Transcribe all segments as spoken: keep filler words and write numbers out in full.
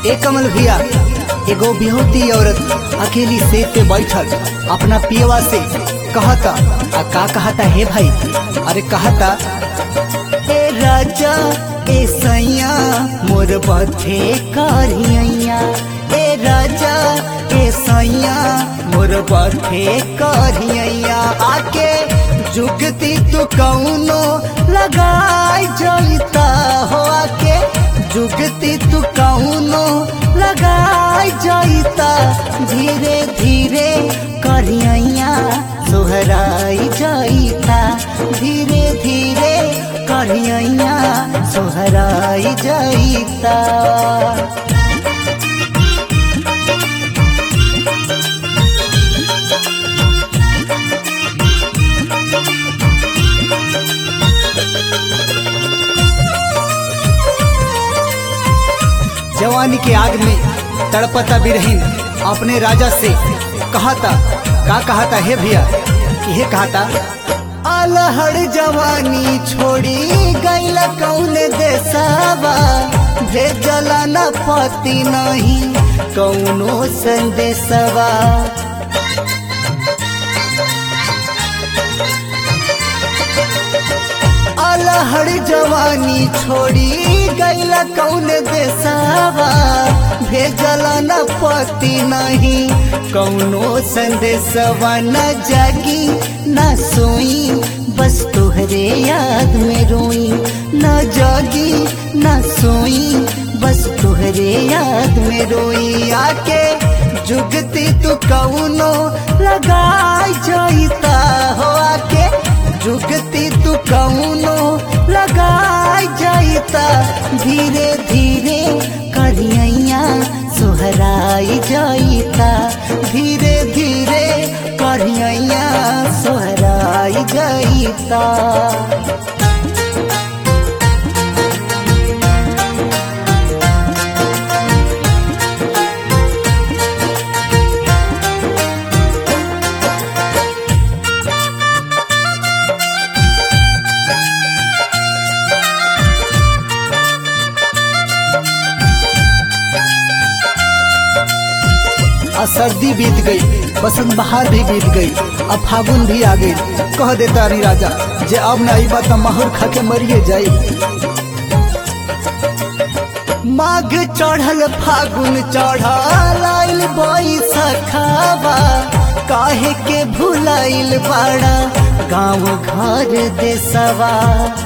ए कमल भैया, एगो बिहोती औरत अकेली सेब पे बैठल अपना पियवा से कहता, आ का कहता हे भाई? अरे कहता, ए राजा ए सैया मोर बथे करिया, ए राजा ए सैया मोर बथे करिया, आके जुगती तू कौनो लगाई जलता हो, आके जुगती तू कौनो लगाई जलता, धीरे धीरे करिया सोहराई जलता, धीरे धीरे करिया सोहराई जलता। जवानी के आग में तड़पता बिरहीन अपने राजा से कहता, का कहता हे भैया? ये कहता, अलहड़ जवानी छोड़ी गैल कौन देशवा, भेजला न पति नहीं कौनो संदेशवा, अलहड़ जवानी छोड़ी गैल कौन देशवा, भेजला न पति नहीं कौनो संदेशवा, न जागी न सोई बस तुहरे याद में रोई, न जागी न सोई बस तुहरे याद में रोई, आके जुगती तू कौनो लगाई जलता हो, आके जुगती तू कौनो लगाई जलता, धीरे धीरे करिया सोहराई जलता, धीरे धीरे करिया सोहराई जलता। सर्दी बीत गई, बसंत बहार भी बीत गई, अब फागुन भी आ गई, कह देता री राजा जे अब न आई बात महर खा के मरिए जाई। माघ चढ़ल फागुन चढ़ल आइल बैसखवा, काहे के भुलाइल बाड़ा गाँव घर देशवा,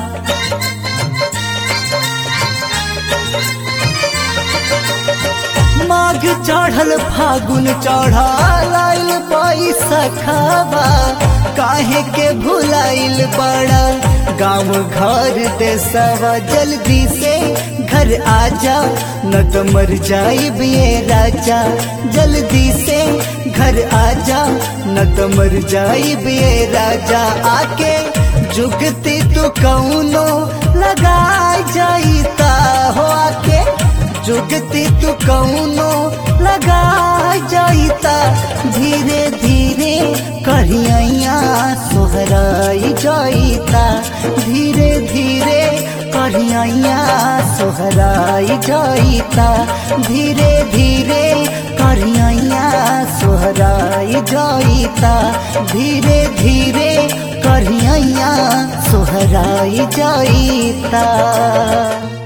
माघ चढ़ल फागुन चढ़ल आइल बैसखवा, काहे के भुलाइल बड़ा गाँव घर देशवा, जल्दी से घर आजा न तो मर जाइब ये राजा, जल्दी से घर आजा न तो मर जाइब ये राजा, आके जुगती तू कौनो लगाई जलता हो, आके जुगती तू कौनो लगाई जलता, धीरे धीरे करिया सोहराई जलता, धीरे धीरे करिया सोहराई जलता, धीरे धीरे करिया सोहराई जलता, धीरे धीरे करिया सोहराई जलता।